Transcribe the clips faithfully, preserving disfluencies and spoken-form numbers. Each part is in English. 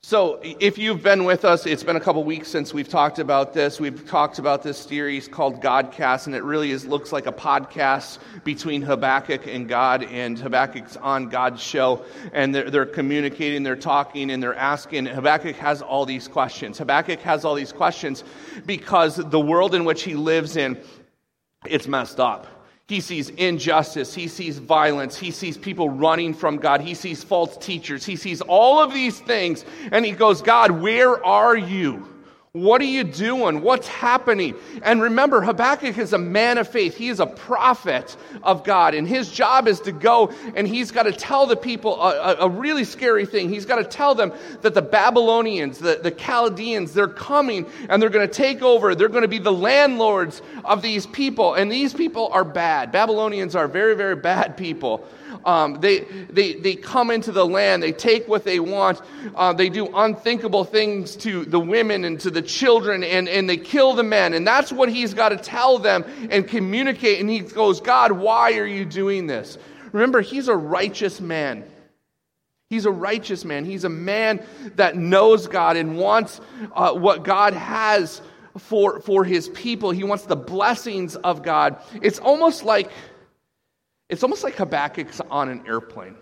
So if you've been with us, it's been a couple weeks since we've talked about this. We've talked about this series called Godcast, and it really is looks like a podcast between Habakkuk and God, and Habakkuk's on God's show, and they're, they're communicating, they're talking, and they're asking. Habakkuk has all these questions. Habakkuk has all these questions because the world in which he lives in, it's messed up. He sees injustice, he sees violence, he sees people running from God, he sees false teachers, he sees all of these things, and he goes, God, where are you? What are you doing? What's happening? And remember, Habakkuk is a man of faith. He is a prophet of God, and his job is to go, and he's got to tell the people a, a really scary thing. He's got to tell them that the Babylonians, the, the Chaldeans, they're coming, and they're going to take over. They're going to be the landlords of these people, and these people are bad. Babylonians are very, very bad people. Um, they, they, they come into the land, they take what they want, uh, they do unthinkable things to the women and to the children, and, and they kill the men, and that's what he's got to tell them and communicate, and he goes, God, why are you doing this? Remember, he's a righteous man. He's a righteous man. He's a man that knows God and wants uh, what God has for, for his people. He wants the blessings of God. It's almost like It's almost like Habakkuk's on an airplane.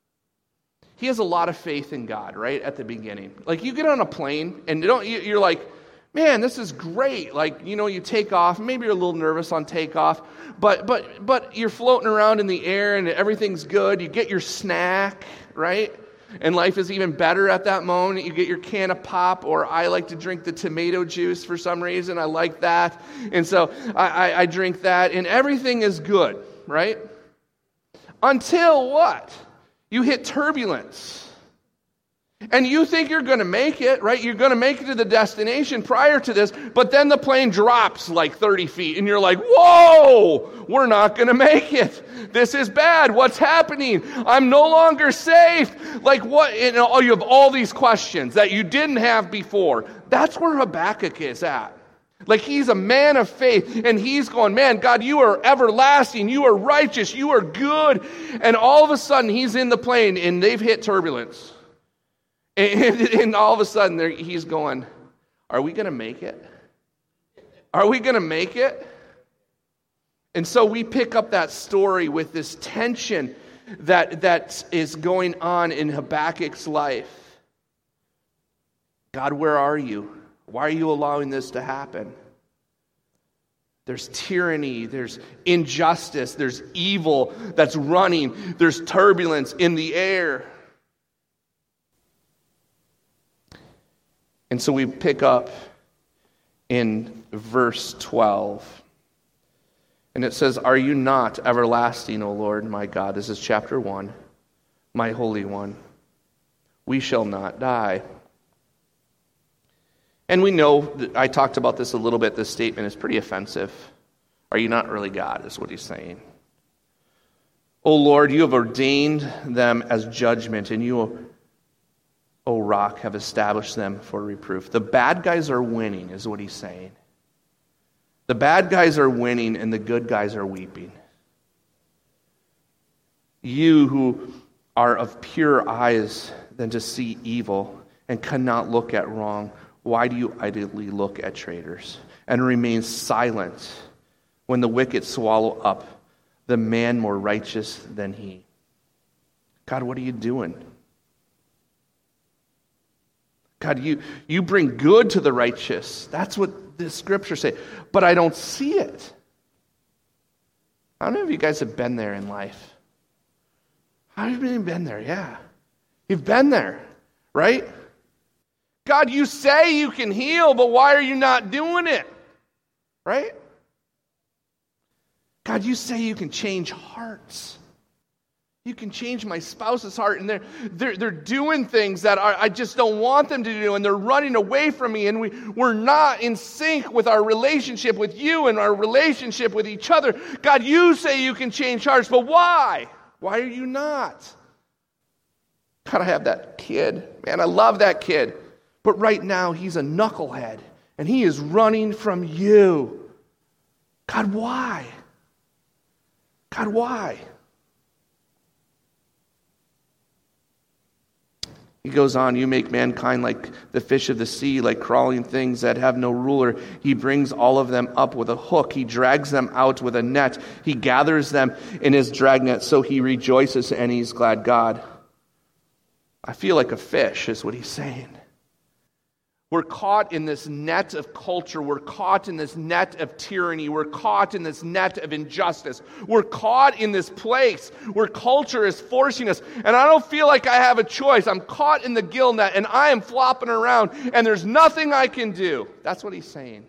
He has a lot of faith in God, right, at the beginning. Like, you get on a plane, and you don't, you're like, man, this is great. Like, you know, you take off. Maybe you're a little nervous on takeoff, but but but you're floating around in the air, and everything's good. You get your snack, right? And life is even better at that moment. You get your can of pop, or I like to drink the tomato juice for some reason. I like that. And so I, I, I drink that, and everything is good, right? Until what? You hit turbulence. And you think you're going to make it, right? You're going to make it to the destination prior to this, but then the plane drops like thirty feet, and you're like, whoa, we're not going to make it. This is bad. What's happening? I'm no longer safe. Like what? And you have all these questions that you didn't have before. That's where Habakkuk is at. Like, he's a man of faith, and he's going, man, God, you are everlasting, you are righteous, you are good. And all of a sudden, he's in the plane, and they've hit turbulence. And, and all of a sudden, he's going, are we going to make it? Are we going to make it? And so we pick up that story with this tension that, that is going on in Habakkuk's life. God, where are you? Why are you allowing this to happen? There's tyranny, there's injustice, there's evil that's running, there's turbulence in the air. And so we pick up in verse twelve. And it says, are you not everlasting, O Lord, my God? This is chapter one, my Holy One. We shall not die. And we know, I talked about this a little bit, this statement is pretty offensive. Are you not really God, is what he's saying. O Lord, you have ordained them as judgment, and you, O rock, have established them for reproof. The bad guys are winning, is what he's saying. The bad guys are winning, and the good guys are weeping. You who are of pure eyes than to see evil, and cannot look at wrong, why do you idly look at traitors and remain silent when the wicked swallow up the man more righteous than he? God, what are you doing? God, you, you bring good to the righteous. That's what the scriptures say. But I don't see it. How many of you guys have been there in life? How many of you been there? Yeah. You've been there, right? God, you say you can heal, but why are you not doing it? Right? God, you say you can change hearts. You can change my spouse's heart, and they're, they're, they're doing things that are, I just don't want them to do, and they're running away from me, and we, we're not in sync with our relationship with you and our relationship with each other. God, you say you can change hearts, but why? Why are you not? God, I have that kid. Man, I love that kid. But right now, he's a knucklehead, and he is running from you. God, why? God, why? He goes on, you make mankind like the fish of the sea, like crawling things that have no ruler. He brings all of them up with a hook. He drags them out with a net. He gathers them in his dragnet, so he rejoices and he's glad. God, I feel like a fish, is what he's saying. We're caught in this net of culture. We're caught in this net of tyranny. We're caught in this net of injustice. We're caught in this place where culture is forcing us. And I don't feel like I have a choice. I'm caught in the gill net and I am flopping around and there's nothing I can do. That's what he's saying.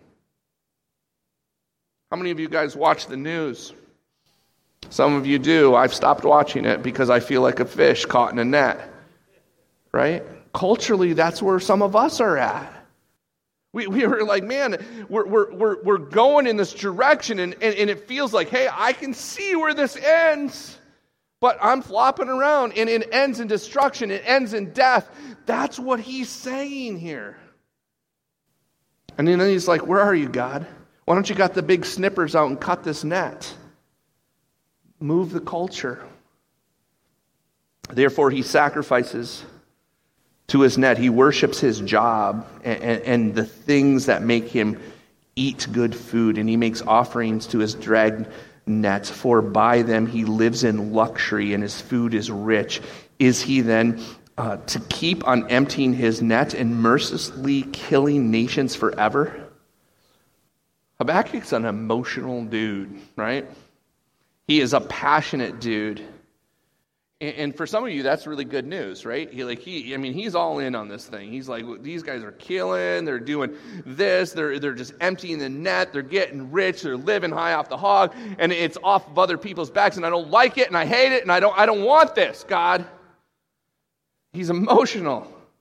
How many of you guys watch the news? Some of you do. I've stopped watching it because I feel like a fish caught in a net. Right? Culturally, that's where some of us are at. We we were like, man, we're we're we're we're going in this direction, and, and, and it feels like, hey, I can see where this ends, but I'm flopping around, and it ends in destruction, it ends in death. That's what he's saying here. And then he's like, where are you, God? Why don't you got the big snippers out and cut this net? Move the culture. Therefore, he sacrifices to his net. He worships his job and, and, and the things that make him eat good food, and he makes offerings to his drag net, for by them he lives in luxury and his food is rich. Is he then uh, to keep on emptying his net and mercilessly killing nations forever? Habakkuk's an emotional dude, right? He is a passionate dude. And for some of you, that's really good news, right? He, like he, I mean, he's all in on this thing. He's like, these guys are killing. They're doing this. They're they're just emptying the net. They're getting rich. They're living high off the hog, and it's off of other people's backs. And I don't like it, and I hate it, and I don't I don't want this, God. He's emotional.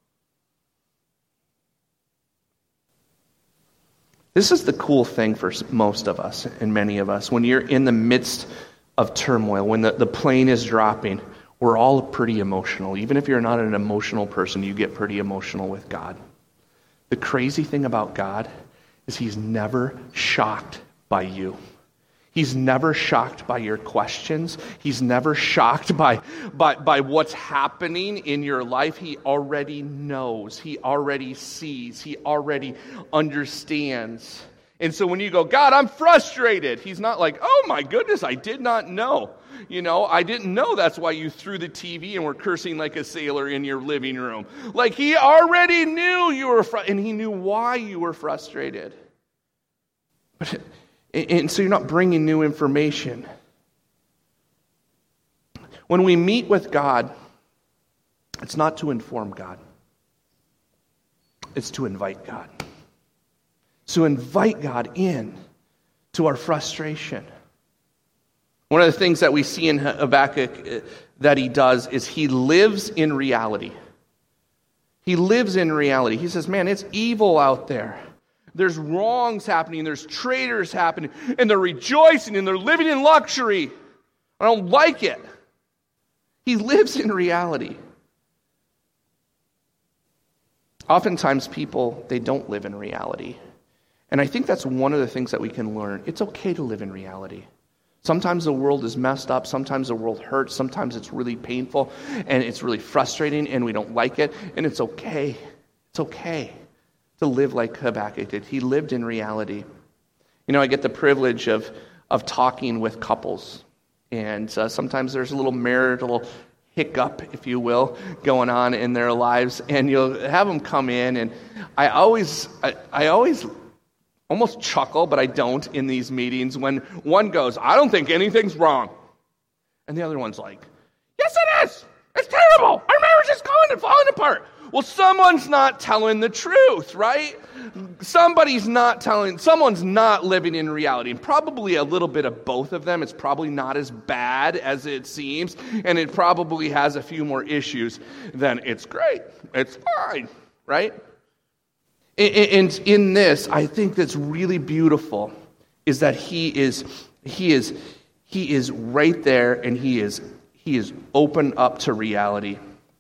This is the cool thing for most of us and many of us. When you're in the midst of turmoil, when the, the plane is dropping, we're all pretty emotional. Even if you're not an emotional person, you get pretty emotional with God. The crazy thing about God is he's never shocked by you. He's never shocked by your questions. He's never shocked by, by, by what's happening in your life. He already knows. He already sees. He already understands. And so when you go, God, I'm frustrated, he's not like, oh my goodness, I did not know. You know, I didn't know that's why you threw the T V and were cursing like a sailor in your living room. Like he already knew you were frustrated, and he knew why you were frustrated. But, and so you're not bringing new information. When we meet with God, it's not to inform God. It's to invite God. So invite God in to our frustration. One of the things that we see in Habakkuk that he does is he lives in reality. He lives in reality. He says, man, it's evil out there. There's wrongs happening. There's traitors happening. And they're rejoicing and they're living in luxury. I don't like it. He lives in reality. Oftentimes people, they don't live in reality. And I think that's one of the things that we can learn. It's okay to live in reality. Sometimes the world is messed up. Sometimes the world hurts. Sometimes it's really painful and it's really frustrating and we don't like it. And it's okay. It's okay to live like Habakkuk did. He lived in reality. You know, I get the privilege of, of talking with couples. And uh, sometimes there's a little marital hiccup, if you will, going on in their lives. And you'll have them come in. And I always, I, I always... almost chuckle, but I don't, in these meetings when one goes, I don't think anything's wrong. And the other one's like, yes it is! It's terrible! Our marriage is going and falling apart! Well, someone's not telling the truth, right? Somebody's not telling, someone's not living in reality. And probably a little bit of both of them. It's probably not as bad as it seems. And it probably has a few more issues than it's great. It's fine, right? And in this, I think that's really beautiful is that he is he is he is right there, and he is he is open up to reality.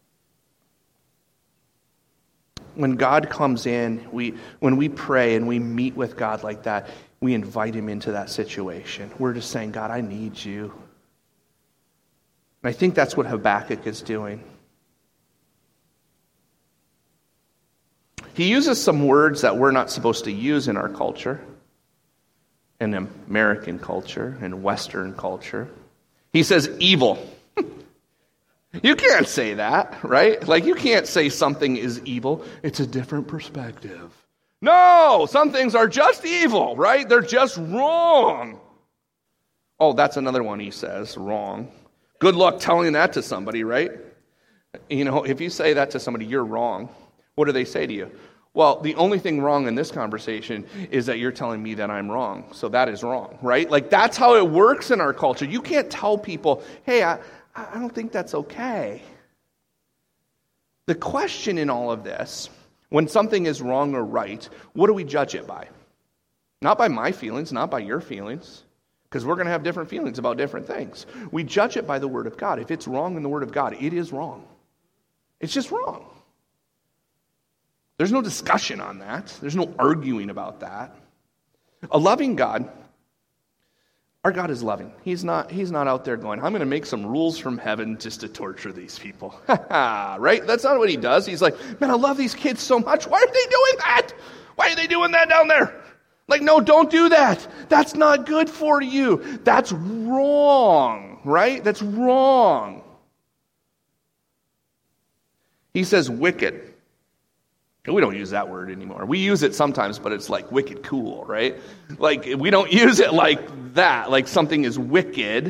When God comes in, we when we pray and we meet with God like that, we invite him into that situation. We're just saying, God, I need you. And I think that's what Habakkuk is doing. He uses some words that we're not supposed to use in our culture, in American culture, in Western culture. He says evil. You can't say that, right? Like, you can't say something is evil. It's a different perspective. No, some things are just evil, right? They're just wrong. Oh, that's another one he says, wrong. Good luck telling that to somebody, right? You know, if you say that to somebody, you're wrong. What do they say to you? Well, the only thing wrong in this conversation is that you're telling me that I'm wrong. So that is wrong, right? Like, that's how it works in our culture. You can't tell people, hey, I, I don't think that's okay. The question in all of this, when something is wrong or right, what do we judge it by? Not by my feelings, not by your feelings, because we're going to have different feelings about different things. We judge it by the Word of God. If it's wrong in the Word of God, it is wrong. It's just wrong. There's no discussion on that. There's no arguing about that. A loving God, our God is loving. He's not, he's not out there going, I'm going to make some rules from heaven just to torture these people. Right? That's not what he does. He's like, man, I love these kids so much. Why are they doing that? Why are they doing that down there? Like, no, don't do that. That's not good for you. That's wrong, right? That's wrong. He says wicked. We don't use that word anymore. We use it sometimes, but it's like wicked cool, right? Like, we don't use it like that, like something is wicked.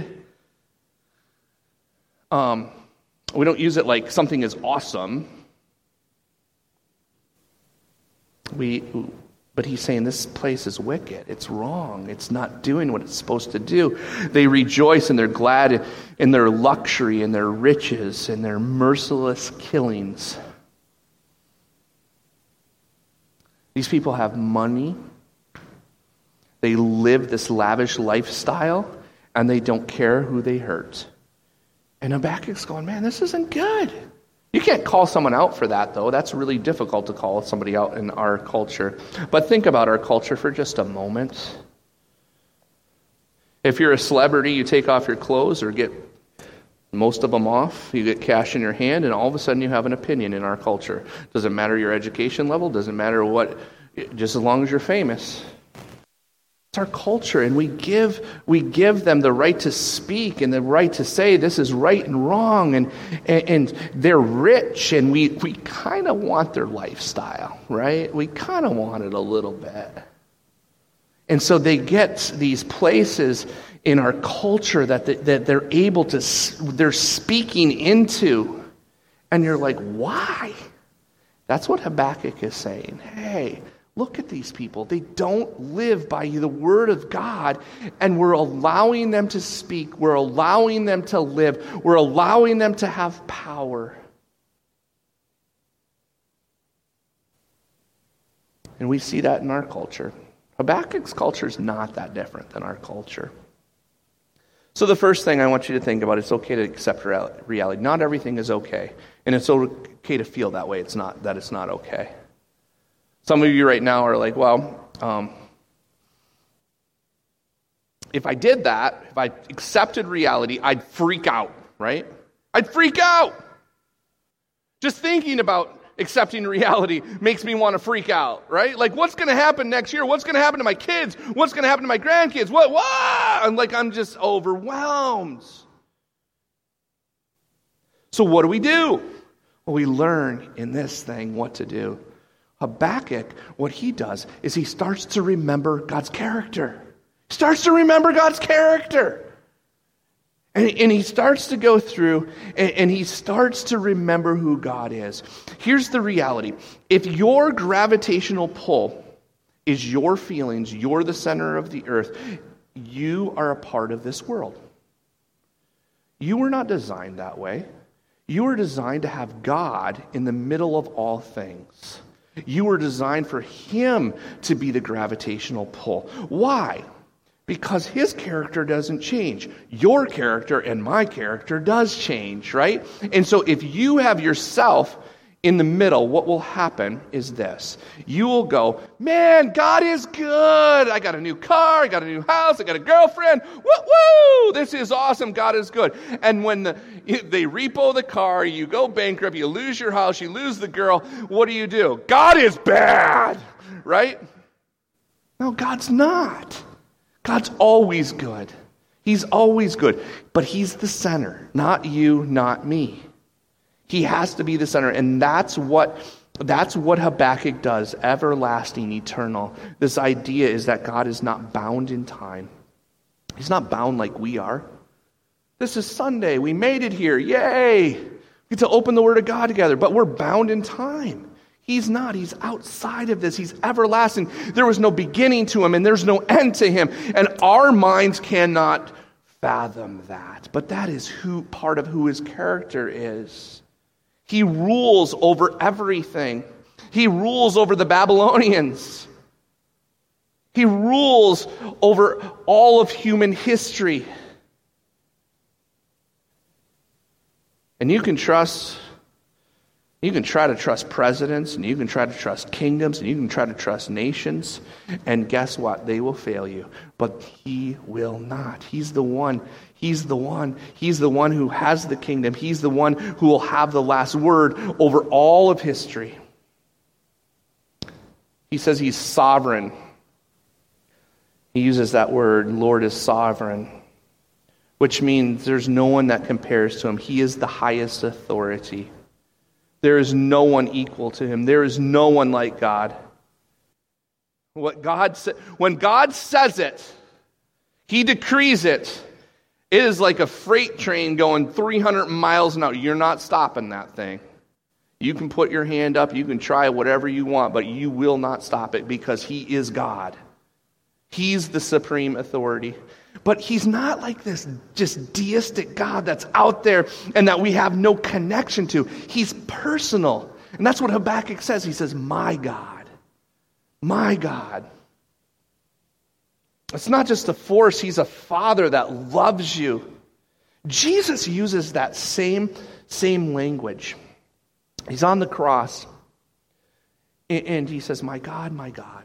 Um, we don't use it like something is awesome. We, but he's saying this place is wicked. It's wrong. It's not doing what it's supposed to do. They rejoice and they're glad in their luxury and their riches and their merciless killings. These people have money, they live this lavish lifestyle, and they don't care who they hurt. And Habakkuk's going, man, this isn't good. You can't call someone out for that, though. That's really difficult to call somebody out in our culture. But think about our culture for just a moment. If you're a celebrity, you take off your clothes or get most of them off, you get cash in your hand, and all of a sudden you have an opinion in our culture. Doesn't matter your education level, doesn't matter what, just as long as you're famous. It's our culture, and we give we give them the right to speak and the right to say this is right and wrong, and and, and they're rich, and we, we kind of want their lifestyle, right? We kind of want it a little bit. And so they get these places in our culture that, they, that they're able to, they're speaking into. And you're like, why? That's what Habakkuk is saying. Hey, look at these people. They don't live by the word of God, and we're allowing them to speak. We're allowing them to live. We're allowing them to have power. And we see that in our culture. Habakkuk's culture is not that different than our culture. So the first thing I want you to think about, it's okay to accept reality. Not everything is okay. And it's okay to feel that way. It's not that it's not okay. Some of you right now are like, well, um, if I did that, if I accepted reality, I'd freak out, right? I'd freak out. Just thinking about accepting reality makes me want to freak out, right? Like, what's going to happen next year? What's going to happen to my kids? What's going to happen to my grandkids? What? What? I'm like, I'm just overwhelmed. So what do we do? Well, we learn in this thing what to do. Habakkuk, what he does is he starts to remember God's character. He starts to remember God's character. And, and he starts to go through, and, and he starts to remember who God is. Here's the reality. If your gravitational pull is your feelings, you're the center of the earth, you are a part of this world. You were not designed that way. You were designed to have God in the middle of all things. You were designed for him to be the gravitational pull. Why? Because his character doesn't change. Your character and my character does change, right? And so if you have yourself in the middle, what will happen is this. You will go, man, God is good. I got a new car. I got a new house. I got a girlfriend. Woo-woo! This is awesome. God is good. And when the, they repo the car, you go bankrupt, you lose your house, you lose the girl, what do you do? God is bad, right? No, God's not. God's always good. He's always good. But he's the center, not you, not me. He has to be the center, and that's what that's what Habakkuk does, everlasting, eternal. This idea is that God is not bound in time. He's not bound like we are. This is Sunday. We made it here. Yay! We get to open the Word of God together, but we're bound in time. He's not. He's outside of this. He's everlasting. There was no beginning to him, and there's no end to him, and our minds cannot fathom that. But that is who part of who his character is. He rules over everything. He rules over the Babylonians. He rules over all of human history. And you can trust, you can try to trust presidents, and you can try to trust kingdoms, and you can try to trust nations, and guess what? They will fail you. But he will not. He's the one. He's the one. He's the one who has the kingdom. He's the one who will have the last word over all of history. He says he's sovereign. He uses that word, Lord is sovereign, which means there's no one that compares to him. He is the highest authority. There is no one equal to him. There is no one like God. What God sa- when God says it, he decrees it. It is like a freight train going three hundred miles an hour. You're not stopping that thing. You can put your hand up, you can try whatever you want, but you will not stop it because he is God. He's the supreme authority. But he's not like this just deistic God that's out there and that we have no connection to. He's personal. And that's what Habakkuk says. He says, my God, my God. It's not just a force. He's a father that loves you. Jesus uses that same, same language. He's on the cross. And he says, my God, my God.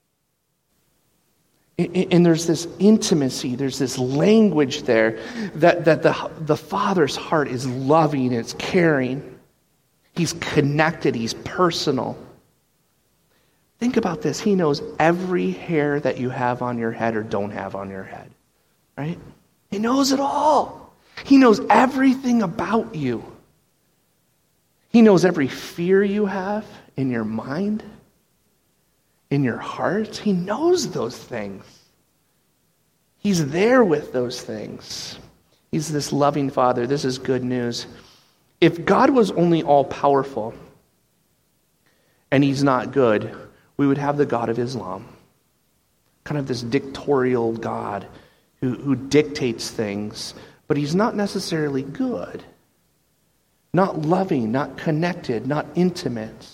And there's this intimacy, there's this language there that, that the, the Father's heart is loving, it's caring. He's connected, he's personal. Think about this. He knows every hair that you have on your head or don't have on your head. Right? He knows it all. He knows everything about you. He knows every fear you have in your mind, in your heart. He knows those things. He's there with those things. He's this loving Father. This is good news. If God was only all-powerful and he's not good, we would have the God of Islam. Kind of this dictatorial God who, who dictates things, but he's not necessarily good. Not loving, not connected, not intimate.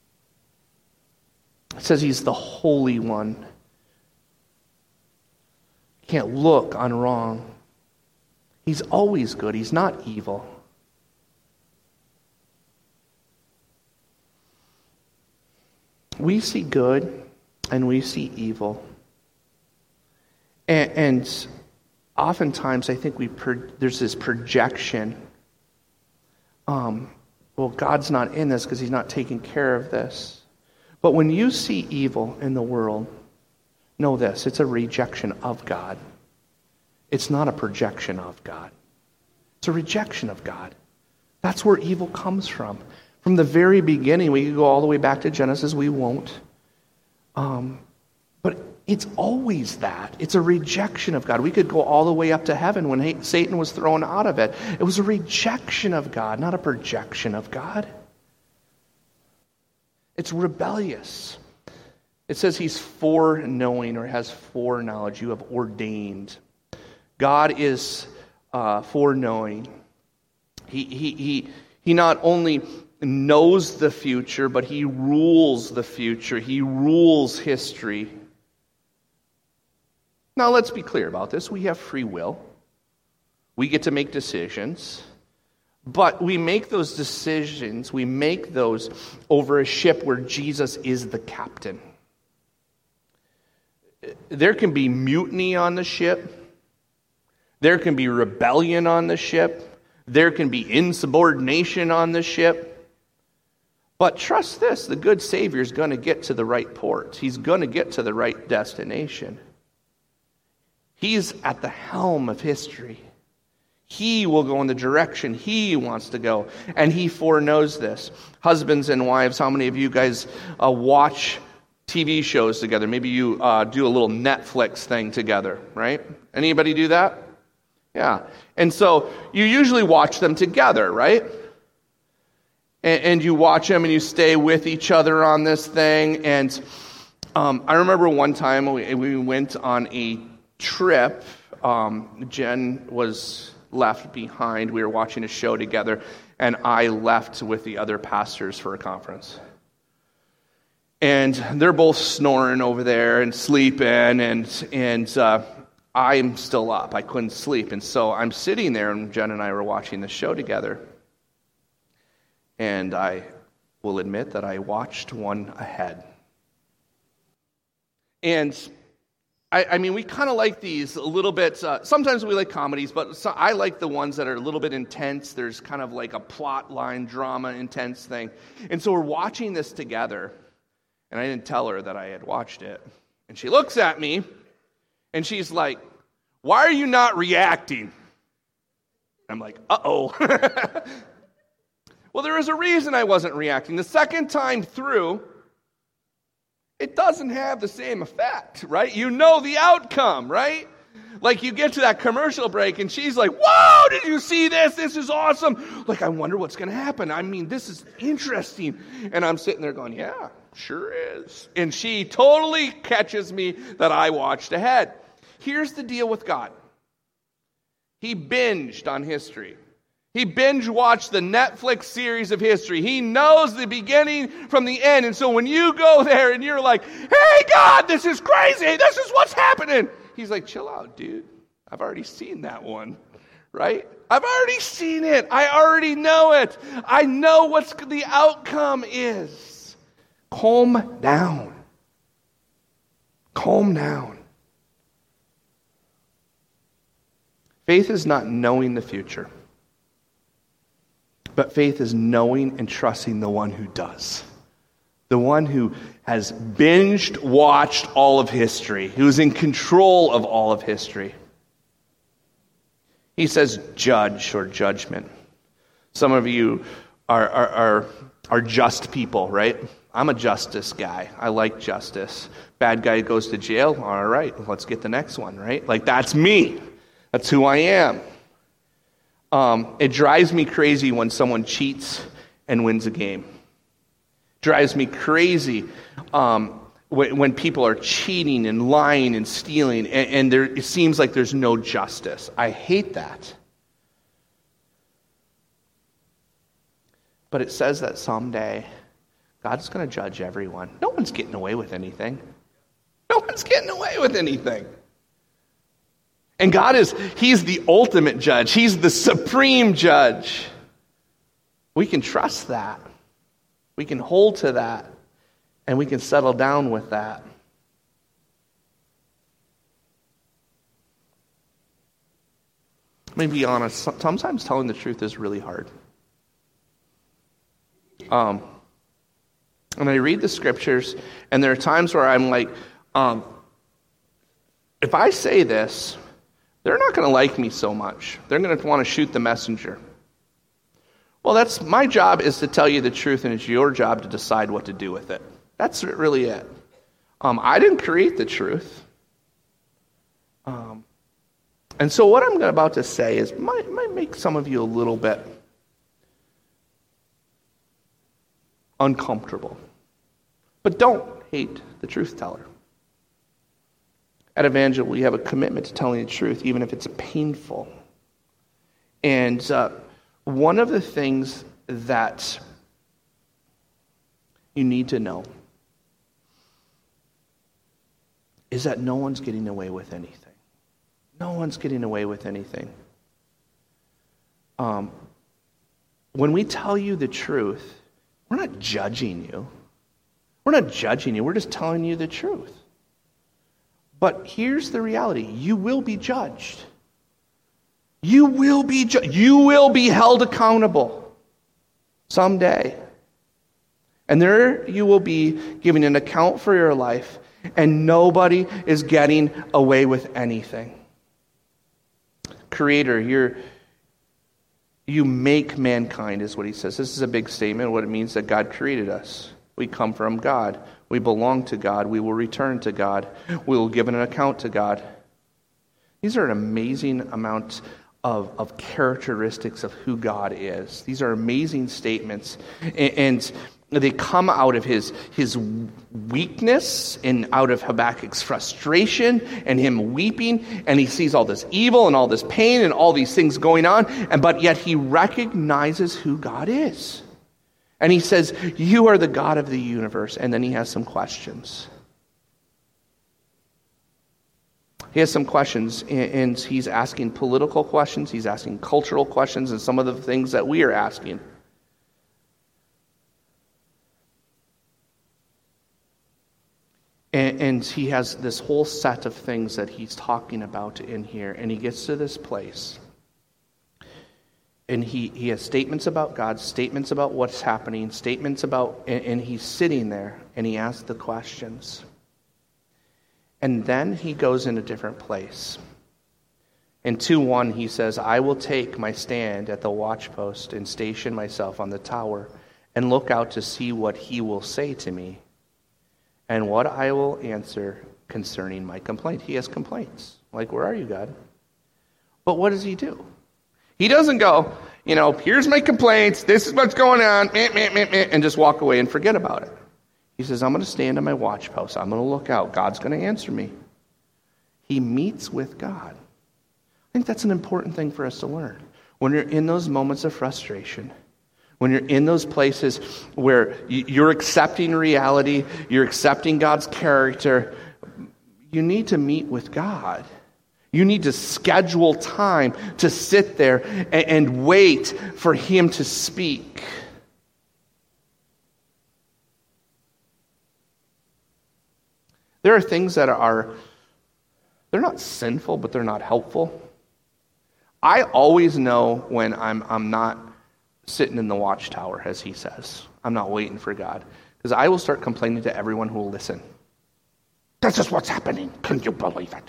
It says he's the Holy One. Can't look on wrong. He's always good. He's not evil. We see good and we see evil. And, and oftentimes I think we pro- there's this projection. Um, well, God's not in this because he's not taking care of this. But when you see evil in the world, know this, it's a rejection of God. It's not a projection of God. It's a rejection of God. That's where evil comes from. From the very beginning, we could go all the way back to Genesis, we won't. Um, but it's always that. It's a rejection of God. We could go all the way up to heaven when Satan was thrown out of it. It was a rejection of God, not a projection of God. It's rebellious. It says he's foreknowing or has foreknowledge. You have ordained. God is uh, foreknowing. He, he, he, he not only knows the future, but he rules the future. He rules history. Now, let's be clear about this. We have free will. We get to make decisions. But we make those decisions, we make those over a ship where Jesus is the captain. There can be mutiny on the ship. There can be rebellion on the ship. There can be insubordination on the ship. But trust this, the good Savior is going to get to the right port. He's going to get to the right destination. He's at the helm of history. He will go in the direction he wants to go. And he foreknows this. Husbands and wives, how many of you guys uh, watch T V shows together? Maybe you uh, do a little Netflix thing together, right? Anybody do that? Yeah. And so you usually watch them together, right? And, and you watch them and you stay with each other on this thing. And um, I remember one time we, we went on a trip. Um, Jen was left behind. We were watching a show together, and I left with the other pastors for a conference. And they're both snoring over there and sleeping, and and uh, I'm still up. I couldn't sleep, and so I'm sitting there, and Jen and I were watching the show together. And I will admit that I watched one ahead. And I, I mean, we kind of like these a little bit. Uh, sometimes we like comedies, but so, I like the ones that are a little bit intense. There's kind of like a plot line, drama, intense thing. And so we're watching this together. And I didn't tell her that I had watched it. And she looks at me, and she's like, "Why are you not reacting?" I'm like, uh-oh. Well, there is a reason I wasn't reacting. The second time through, it doesn't have the same effect, right? You know the outcome, right? Like you get to that commercial break, and she's like, "Whoa, did you see this? This is awesome." Like, I wonder what's going to happen. I mean, this is interesting. And I'm sitting there going, yeah. Sure is. And she totally catches me that I watched ahead. Here's the deal with God. He binged on history. He binge watched the Netflix series of history. He knows the beginning from the end. And so when you go there and you're like, "Hey, God, this is crazy. This is what's happening." He's like, "Chill out, dude. I've already seen that one." Right? I've already seen it. I already know it. I know what the outcome is. Calm down. Calm down. Faith is not knowing the future, but faith is knowing and trusting the one who does. The one who has binged watched all of history, who's in control of all of history. He says judge or judgment. Some of you are, are, are, are just people, right? I'm a justice guy. I like justice. Bad guy goes to jail. All right, let's get the next one, right? Like, that's me. That's who I am. Um, it drives me crazy when someone cheats and wins a game. Drives me crazy um, when, when people are cheating and lying and stealing, and, and there, it seems like there's no justice. I hate that. But it says that someday God's going to judge everyone. No one's getting away with anything. No one's getting away with anything. And God is, He's the ultimate judge. He's the supreme judge. We can trust that. We can hold to that. And we can settle down with that. Let me be honest. Sometimes telling the truth is really hard. Um... And I read the scriptures, and there are times where I'm like, um, if I say this, they're not going to like me so much. They're going to want to shoot the messenger. Well, that's my job is to tell you the truth, and it's your job to decide what to do with it. That's really it. Um, I didn't create the truth. Um, and so what I'm about to say is might, might make some of you a little bit uncomfortable. But don't hate the truth teller. At Evangel, we have a commitment to telling the truth, even if it's painful. And uh, one of the things that you need to know is that no one's getting away with anything. No one's getting away with anything. Um, when we tell you the truth, we're not judging you. We're not judging you. We're just telling you the truth. But here's the reality. You will be judged. You will be ju- you will be held accountable someday. And there you will be giving an account for your life, and nobody is getting away with anything. Creator, you're, you make mankind, is what he says. This is a big statement, what it means that God created us. We come from God. We belong to God. We will return to God. We will give an account to God. These are an amazing amount of, of characteristics of who God is. These are amazing statements. And, and they come out of his, his weakness and out of Habakkuk's frustration and him weeping. And he sees all this evil and all this pain and all these things going on. And but yet he recognizes who God is. And he says, you are the God of the universe. And then he has some questions. He has some questions, and he's asking political questions. He's asking cultural questions, and some of the things that we are asking. And, and he has this whole set of things that he's talking about in here. And he gets to this place. And he, he has statements about God, statements about what's happening, statements about, and, and he's sitting there, and he asks the questions. And then he goes in a different place. In two one, he says, I will take my stand at the watchpost and station myself on the tower and look out to see what he will say to me and what I will answer concerning my complaint. He has complaints. Like, where are you, God? But what does he do? He doesn't go, you know, here's my complaints, this is what's going on, meh, meh, meh, meh, and just walk away and forget about it. He says, I'm going to stand on my watch post. I'm going to look out. God's going to answer me. He meets with God. I think that's an important thing for us to learn. When you're in those moments of frustration, when you're in those places where you're accepting reality, you're accepting God's character, you need to meet with God. You need to schedule time to sit there and, and wait for him to speak. There are things that are, they're not sinful, but they're not helpful. I always know when I'm I'm not sitting in the watchtower, as he says. I'm not waiting for God. Because I will start complaining to everyone who will listen. This is what's happening. Can you believe it?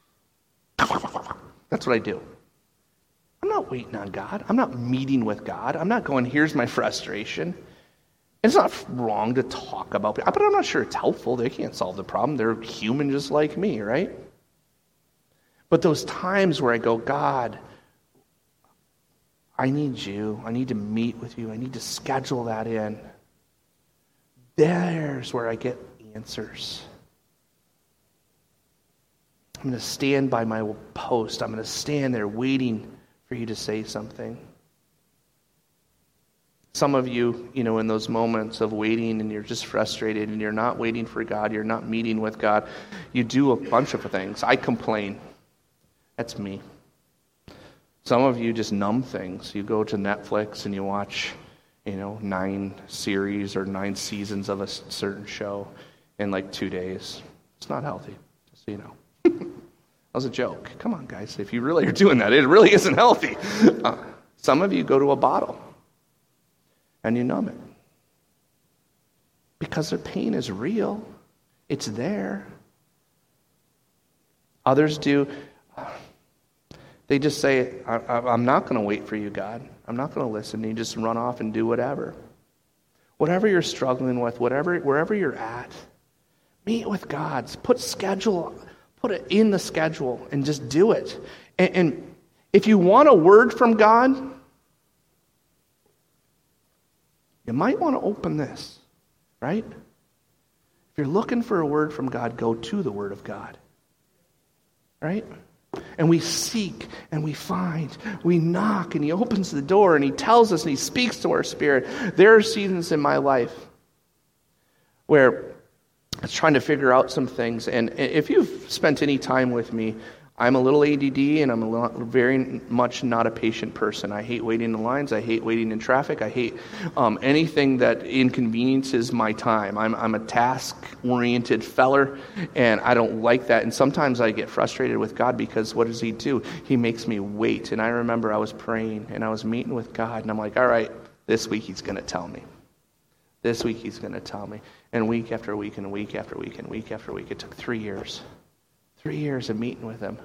That's what I do. I'm not waiting on God. I'm not meeting with God. I'm not going, here's my frustration. It's not wrong to talk about people, but I'm not sure it's helpful. They can't solve the problem. They're human just like me, right? But those times where I go, God, I need you. I need to meet with you. I need to schedule that in. There's where I get answers. I'm going to stand by my post. I'm going to stand there waiting for you to say something. Some of you, you know, in those moments of waiting and you're just frustrated and you're not waiting for God, you're not meeting with God, you do a bunch of things. I complain. That's me. Some of you just numb things. You go to Netflix and you watch, you know, nine series or nine seasons of a certain show in like two days. It's not healthy, just so you know. That was a joke. Come on, guys. If you really are doing that, it really isn't healthy. Uh, some of you go to a bottle and you numb it. Because their pain is real. It's there. Others do. They just say, I, I, I'm not going to wait for you, God. I'm not going to listen. You just run off and do whatever. Whatever you're struggling with, whatever, wherever you're at, meet with God. Put schedule, put it in the schedule and just do it. And, and if you want a word from God, you might want to open this, right? If you're looking for a word from God, go to the Word of God, right? And we seek and we find, we knock, and He opens the door and He tells us and He speaks to our spirit. There are seasons in my life where I was trying to figure out some things, and if you've spent any time with me, I'm a little A D D, and I'm a lot, very much not a patient person. I hate waiting in lines. I hate waiting in traffic. I hate um, anything that inconveniences my time. I'm, I'm a task-oriented feller, and I don't like that. And sometimes I get frustrated with God because what does he do? He makes me wait. And I remember I was praying, and I was meeting with God, and I'm like, all right, this week he's going to tell me. This week he's going to tell me. And week after week and week after week and week after week, it took three years. Three years of meeting with him.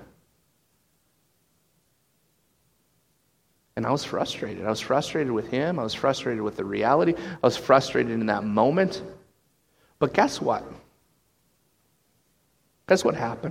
And I was frustrated. I was frustrated with him. I was frustrated with the reality. I was frustrated in that moment. But guess what? Guess what happened?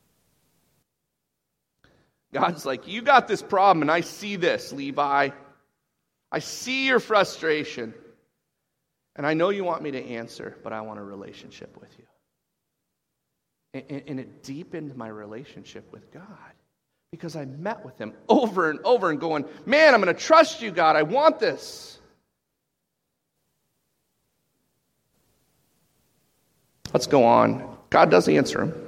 God's like, you got this problem, and I see this, Levi. I see your frustration. And I know you want me to answer, but I want a relationship with you. And, and it deepened my relationship with God. Because I met with him over and over and going, man, I'm going to trust you, God. I want this. Let's go on. God does answer him.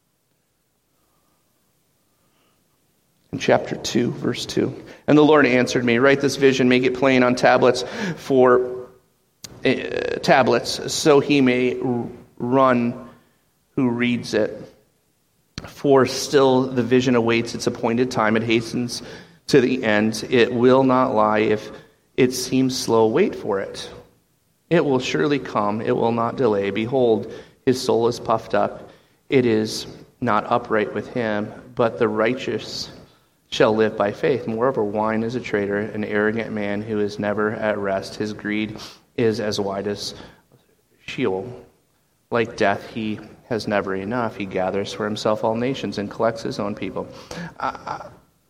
In chapter two, verse two. And the Lord answered me, write this vision, make it plain on tablets for uh, tablets, so he may run who reads it. For still the vision awaits its appointed time. It hastens to the end. It will not lie. If it seems slow, wait for it. It will surely come. It will not delay. Behold, his soul is puffed up. It is not upright with him, but the righteous shall live by faith. Moreover, wine is a traitor, an arrogant man who is never at rest. His greed is as wide as Sheol. Like death, he has never enough. He gathers for himself all nations and collects his own people. I, I,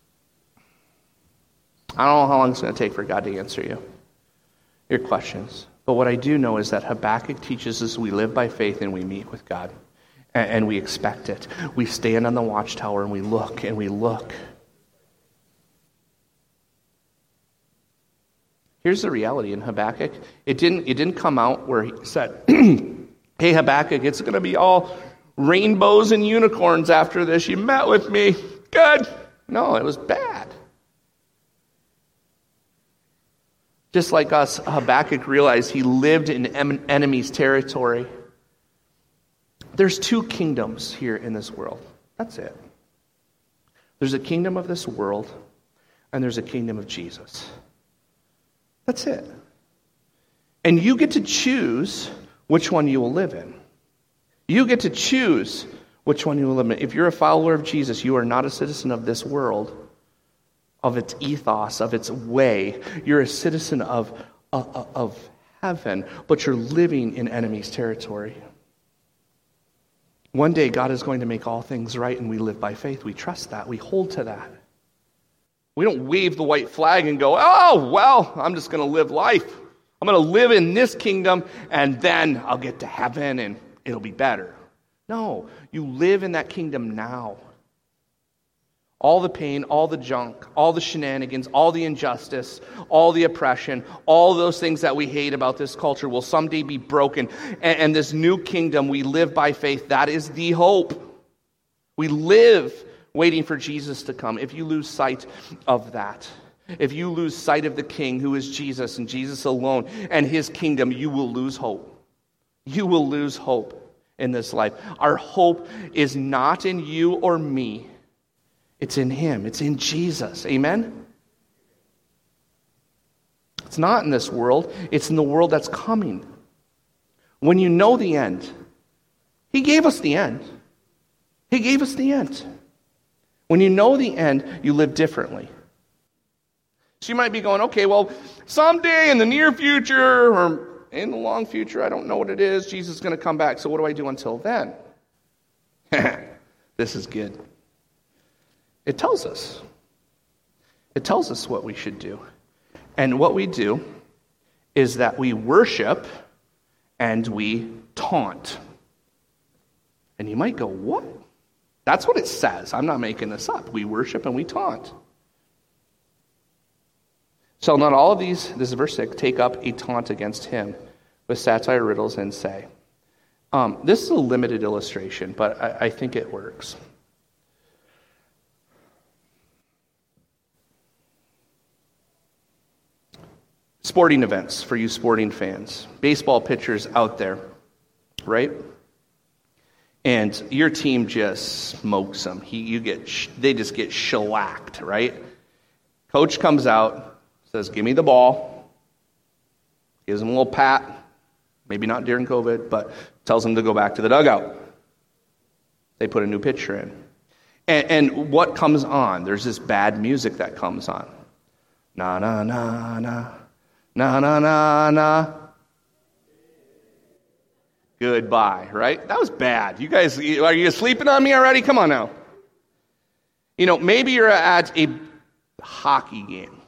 I don't know how long it's going to take for God to answer you, your questions. But what I do know is that Habakkuk teaches us we live by faith and we meet with God. And, and we expect it. We stand on the watchtower and we look and we look. Here's the reality in Habakkuk. It didn't, it didn't come out where he said, hey, Habakkuk, it's going to be all rainbows and unicorns after this. You met with me. Good. No, it was bad. Just like us, Habakkuk realized he lived in enemy's territory. There's two kingdoms here in this world. That's it. There's a kingdom of this world, and there's a kingdom of Jesus. That's it. And you get to choose which one you will live in. You get to choose which one you will live in. If you're a follower of Jesus, you are not a citizen of this world, of its ethos, of its way. You're a citizen of, of, of heaven, but you're living in enemy's territory. One day, God is going to make all things right, and we live by faith. We trust that. We hold to that. We don't wave the white flag and go, oh, well, I'm just going to live life. I'm going to live in this kingdom, and then I'll get to heaven, and it'll be better. No, you live in that kingdom now. All the pain, all the junk, all the shenanigans, all the injustice, all the oppression, all those things that we hate about this culture will someday be broken. And, and this new kingdom, we live by faith. That is the hope. We live waiting for Jesus to come. If you lose sight of that, if you lose sight of the King who is Jesus and Jesus alone and his kingdom, you will lose hope. You will lose hope in this life. Our hope is not in you or me. It's in him. It's in Jesus. Amen? It's not in this world. It's in the world that's coming. When you know the end, he gave us the end. He gave us the end. When you know the end, you live differently. So you might be going, okay, well, someday in the near future or in the long future, I don't know what it is, Jesus is going to come back. So what do I do until then? This is good. It tells us. It tells us what we should do. And what we do is that we worship and we taunt. And you might go, what? That's what it says. I'm not making this up. We worship and we taunt. Shall not all of these, this is verse six, take up a taunt against him with satire, riddles, and say. Um, this is a limited illustration, but I, I think it works. Sporting events for you sporting fans. Baseball pitchers out there, right? And your team just smokes them. He, you get, they just get shellacked, right? Coach comes out, says, give me the ball. Gives him a little pat. Maybe not during COVID, but tells him to go back to the dugout. They put a new pitcher in. And, and what comes on? There's this bad music that comes on. Na, na, na, na. Na, na, na, na. Goodbye, right? That was bad. You guys, are you sleeping on me already? Come on now. You know, maybe you're at a hockey game.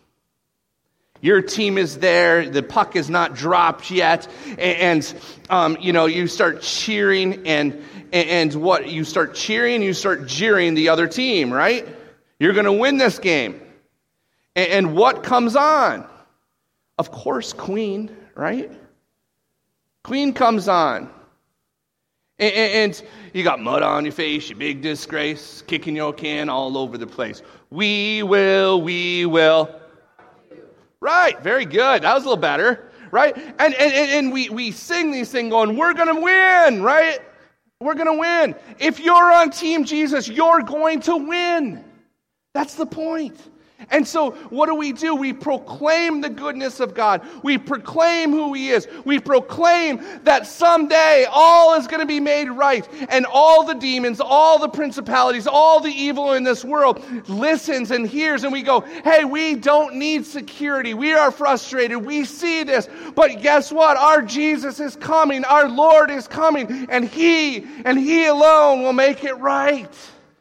Your team is there. The puck is not dropped yet. And, and um, you know, you start cheering and, and what? You start cheering, you start jeering the other team, right? You're going to win this game. And, and what comes on? Of course, Queen, right? Queen comes on. And, and you got mud on your face, you big disgrace, kicking your can all over the place. We will, we will. Right, very good. That was a little better, right? And and, and we, we sing these things going, we're going to win, right? We're going to win. If you're on Team Jesus, you're going to win. That's the point. And so what do we do? We proclaim the goodness of God. We proclaim who He is. We proclaim that someday all is going to be made right. And all the demons, all the principalities, all the evil in this world listens and hears. And we go, hey, we don't need security. We are frustrated. We see this. But guess what? Our Jesus is coming. Our Lord is coming. And He and He alone will make it right.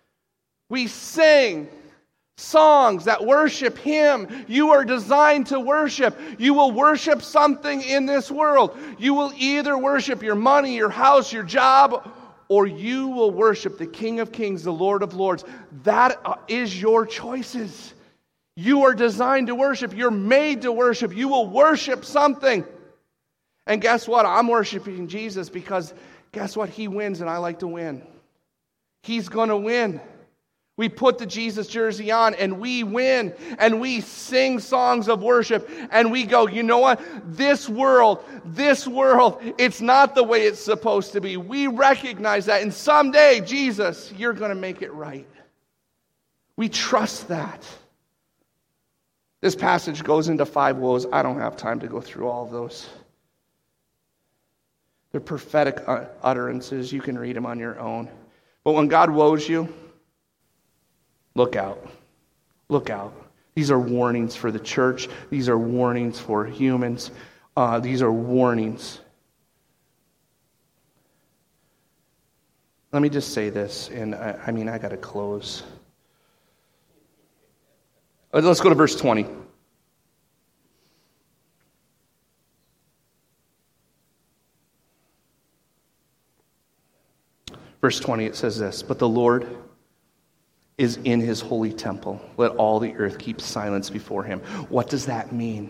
We sing songs that worship Him. You are designed to worship. You will worship something in this world. You will either worship your money, your house, your job, or you will worship the King of Kings, the Lord of Lords. That is your choices. You are designed to worship. You're made to worship. You will worship something. And guess what? I'm worshiping Jesus because guess what? He wins and I like to win. He's going to win. We put the Jesus jersey on and we win and we sing songs of worship and we go, you know what? This world, this world, it's not the way it's supposed to be. We recognize that and someday, Jesus, you're going to make it right. We trust that. This passage goes into five woes. I don't have time to go through all of those. They're prophetic utterances. You can read them on your own. But when God woes you, look out. Look out. These are warnings for the church. These are warnings for humans. Uh, these are warnings. Let me just say this, and I, I mean, I got to close. Let's go to verse twenty. Verse twenty, it says this, but the Lord is in His holy temple. Let all the earth keep silence before Him. What does that mean?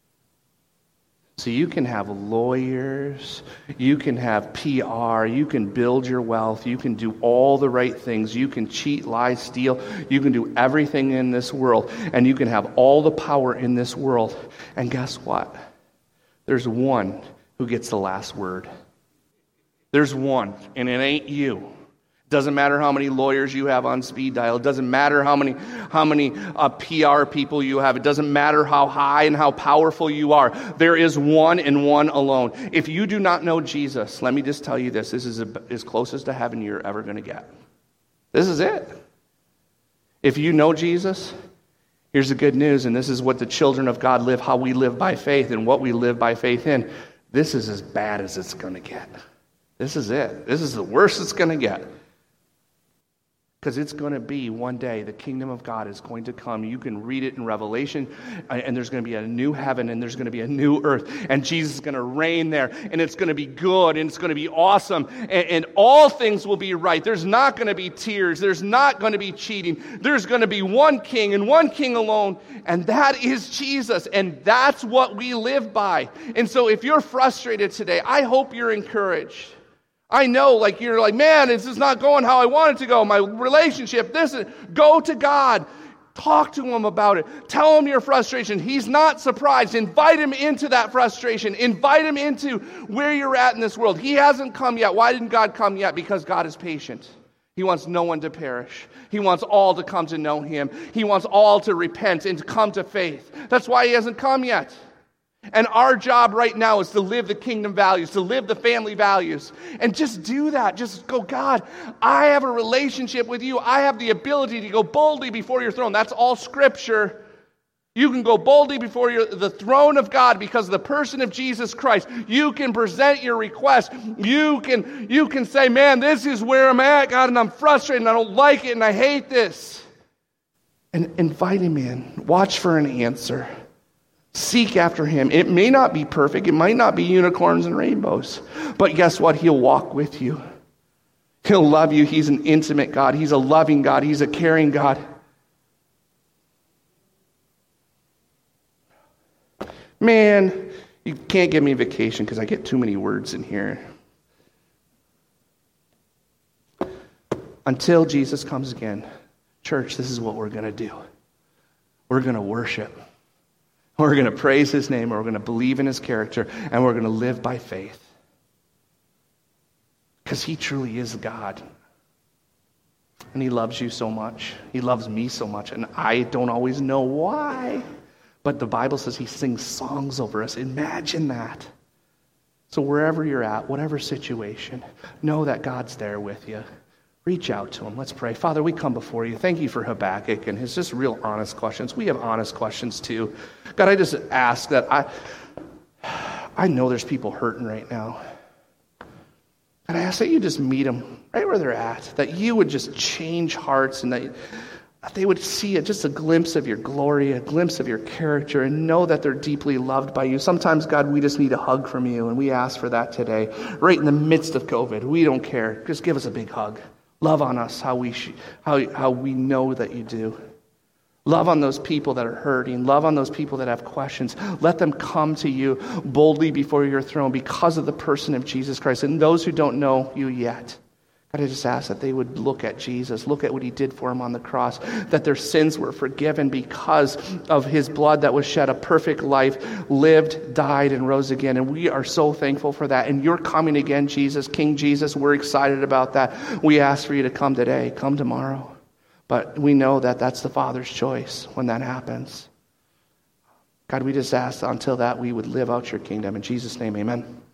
So you can have lawyers, you can have P R, you can build your wealth, you can do all the right things, you can cheat, lie, steal, you can do everything in this world, and you can have all the power in this world. And guess what? There's one who gets the last word. There's one, and it ain't you. Doesn't matter how many lawyers you have on speed dial. It doesn't matter how many how many uh, P R people you have. It doesn't matter how high and how powerful you are. There is one and one alone. If you do not know Jesus, let me just tell you this. This is a, as closest to heaven you're ever going to get. This is it. If you know Jesus, here's the good news, and this is what the children of God live, how we live by faith and what we live by faith in. This is as bad as it's going to get. This is it. This is the worst it's going to get. Because it's going to be one day the kingdom of God is going to come. You can read it in Revelation, and there's going to be a new heaven, and there's going to be a new earth, and Jesus is going to reign there, and it's going to be good, and it's going to be awesome, and, and all things will be right. There's not going to be tears. There's not going to be cheating. There's going to be one king and one king alone, and that is Jesus, and that's what we live by. And so if you're frustrated today, I hope you're encouraged. I know, like, you're like, man, this is not going how I want it to go. My relationship, this is, go to God. Talk to him about it. Tell him your frustration. He's not surprised. Invite him into that frustration. Invite him into where you're at in this world. He hasn't come yet. Why didn't God come yet? Because God is patient. He wants no one to perish. He wants all to come to know him. He wants all to repent and to come to faith. That's why he hasn't come yet. And our job right now is to live the kingdom values, to live the family values. And just do that. Just go, God, I have a relationship with you. I have the ability to go boldly before your throne. That's all Scripture. You can go boldly before your, the throne of God because of the person of Jesus Christ. You can present your request. You can, you can say, man, this is where I'm at, God, and I'm frustrated, and I don't like it, and I hate this. And invite him in. Watch for an answer. Seek after him. It may not be perfect. It might not be unicorns and rainbows. But guess what? He'll walk with you. He'll love you. He's an intimate God. He's a loving God. He's a caring God. Man, you can't give me a vacation because I get too many words in here. Until Jesus comes again, church, this is what we're going to do. We're going to worship. We're going to praise his name, we're going to believe in his character, and we're going to live by faith. Because he truly is God. And he loves you so much. He loves me so much, and I don't always know why. But the Bible says he sings songs over us. Imagine that. So wherever you're at, whatever situation, know that God's there with you. Reach out to him. Let's pray. Father, we come before you. Thank you for Habakkuk and his just real honest questions. We have honest questions too. God, I just ask that I I know there's people hurting right now. And I ask that you just meet them right where they're at. That you would just change hearts and that they would see it, just a glimpse of your glory, a glimpse of your character, and know that they're deeply loved by you. Sometimes, God, we just need a hug from you, and we ask for that today. Right in the midst of COVID, we don't care. Just give us a big hug. Love on us how we sh- how, how we know that you do. Love on those people that are hurting. Love on those people that have questions. Let them come to you boldly before your throne because of the person of Jesus Christ. And those who don't know you yet, God, I just ask that they would look at Jesus, look at what he did for them on the cross, that their sins were forgiven because of his blood that was shed, a perfect life, lived, died, and rose again. And we are so thankful for that. And you're coming again, Jesus, King Jesus. We're excited about that. We ask for you to come today, come tomorrow. But we know that that's the Father's choice when that happens. God, we just ask until that we would live out your kingdom. In Jesus' name, amen.